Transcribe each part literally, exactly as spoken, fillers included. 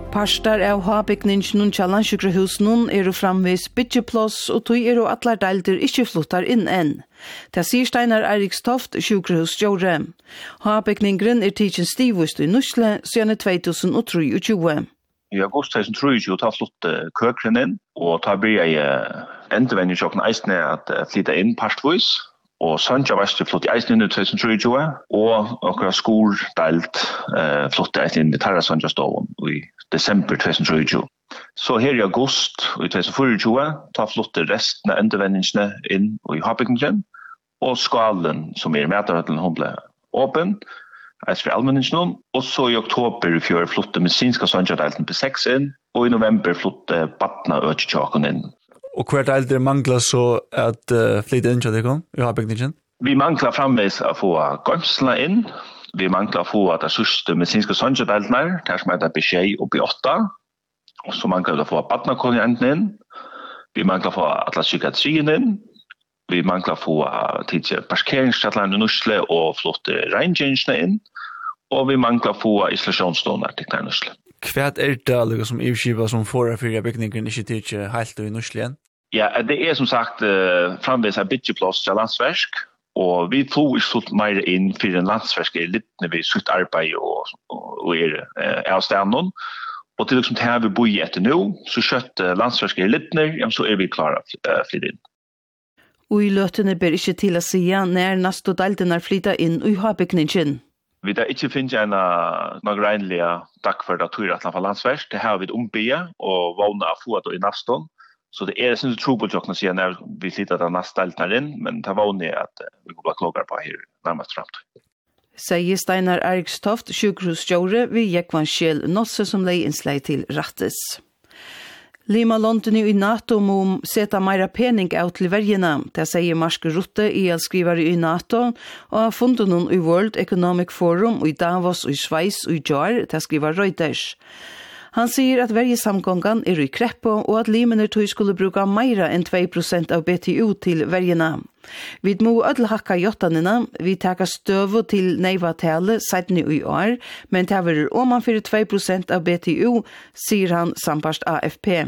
Pastar av havbygningen til Landsjukrehusen er framvis byggjeplås og tog er og atler deilder ikke flottar inn enn. Det sier Steinar Erikstoft, sjukrehusstjóre. Havbygningen er tidsen stivust i Nusle siden to tusen tjuetre. I august to tusen tjuetre tar flott køkren inn, og tar blir jeg endevendingssjokken eisne at flytta inn partvis. Og Sanja Vestri flott i eisen inn i to tusen tjuetre, og akkurat skor delt eh, flott i eisen inn i Terra Sanja Stoven i desember to tusen tjuetre. Så her i august i to tusen tjuetre tar flott resten av endevendingsene inn i havbygningen, og skalen som er medarbeidet hun ble åpen, eis for allmenningen, og så i oktober i fjør flott medisinska Sanja delten på seks inn, og i november flott Batna Økjøkken inn. Og hvert eldre mangler så at uh, flytte inn til deg i havbygningen? Vi mangler framvis å få gømsene inn. Vi mangler å få at det sørste medisinske sonjadeltene, der som er det beskjed oppe i åtta. Og så mangler vi å få badnakonjenten inn. Vi mangler å få alle psykiatrien inn. Vi mangler å få tidligere parkeringsstattlerne i Nusle og flotte regngjengene inn. Og vi mangler å få isolasjonsstående til Nusle. Hva er det som ivskiva som får for bygningen ikke til helt i Nusle? Ja, det er som sagt uh, framvis av byggjeplås til landsversk, og vi får ikke så mer inn for en landsversk er litt når vi sutt arbeid og, og, og er uh, av stedet. Og til liksom det vi bor etter nå, så kjøtt uh, landsversk er litt nær, ja, så er vi klare å uh, flytte inn. Og i løtene ber ikke til å si når neste delten er flyttet inn og har bygningen. Vi da ikke finner en uh, noen regnlige takk for det tror jeg at han landsversk. Det har vi ombygget og vågnet å få det i nesten. Så det er sin tro på tjokken å si når vi sitter der neste delten inn, men det var vågnet at uh, vi går bare klokker på her nærmest fremt. Sier Steinar Erikstoft, sjukrehusstjóre ved Jekvann Kjell Nosse som lei innslag til Rattes. Lima London i NATO må seta meira pening av til vergene. Det sier Marske Rutte i skriver i NATO, og har funnet noen i World Economic Forum i Davos og i Sveis og i Jar, det skriver Reuters. Han sier at vergesamgången er i kreppo, og at limene tog skulle bruke meira enn to prosent av B T U til vergene. Vi må ødel hakka jottanina, vi taker støvo til neivatale seitni i år, men det er oman for to prosent av B T U, sier han samparst A F P.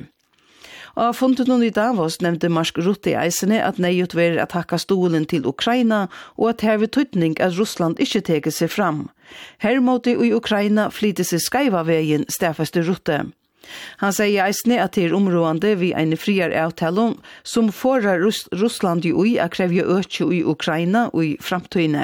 Og funnet noen i Davos nevnte Marsk Rutte i eisene at neiut ver at hakka stolen til Ukraina, og at her ved tøytning at Russland ikke teker seg fram. Her måtte i Ukraina flytte seg skaiva veien, stafeste Rutte. Han sier eisene at det er områdende vi en friere avtale som får Russ Russland i ui a krevje økje i Ukraina og i framtøyne.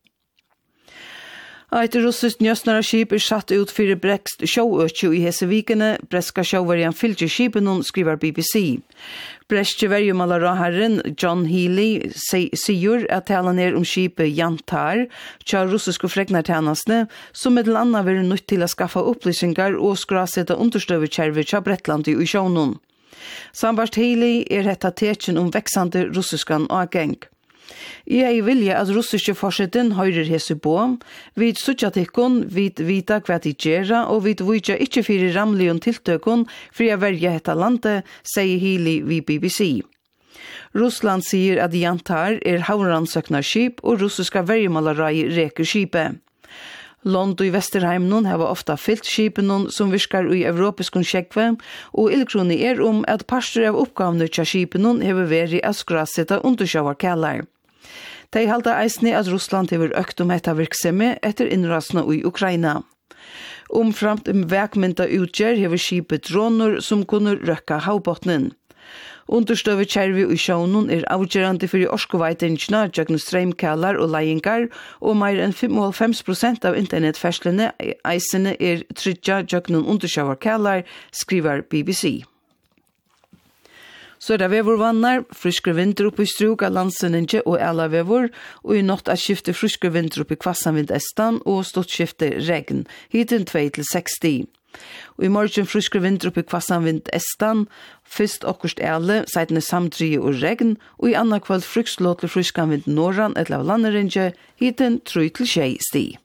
Et russisk njøsnarskip er satt ut for brekst sjåøkje i Hesevikene. Breska sjåverjan fylgje skipen, skriver B B C. Breske verjumalaraharen John Healy sier at talen er om skipet Jantar, tja russiske fregnartjenestene, som med landa vil nødt til å skaffe opplysninger og skrasette understøverkjerve tja Bretland i sjånen. Sambart Healy er hetta tekjen om veksande russiskan avgeng. Jeg vilja at russiske forseten høyrer hese på, vid suttjatikkon, vid vita hva de gjerra, og vid vujja ikkje fyrir ramlion tiltøkon, for jeg verja hetta landet, sier Healy vid B B C. Russland sier at Jantar er havrannsøknarskip, og russiska verjemalarai reker skipet. Lond i Vesterheimnon har ofta fyllt skipen som virkar i europeisk skjekve, og illkroni er om at parster av oppgavene til skipen har vært å skrasette undersjøvarkællar. De halda eisne at Russland har økt om etta virksomhet etter innrasene i Ukraina. Omframt om vekmynda utgjør har skipet droner som kunne røkka havbottnen. Understøvet kjervi i sjånen er avgjørende for orskoveitingene, jøgne streimkallar og leiingar, og mer enn fem prosent av internettferslene eisene er trydja jøgne undersjøvarkallar, skriver B B C. Så er det vevorvannar, friskere vinter oppe i struk av landsenninge og alla vevor, og i natt er skifte friskere vinter oppe i kvassanvind estan og stått skifte regn, hiten to til seksti. Og i morgen friskere vinter oppe i kvassanvind estan, først okkurst ele, seitene samtrige og regn, og i anna kveld frykslåtlig friskanvind norran etter av landeringe, hiten tre til tjei sti.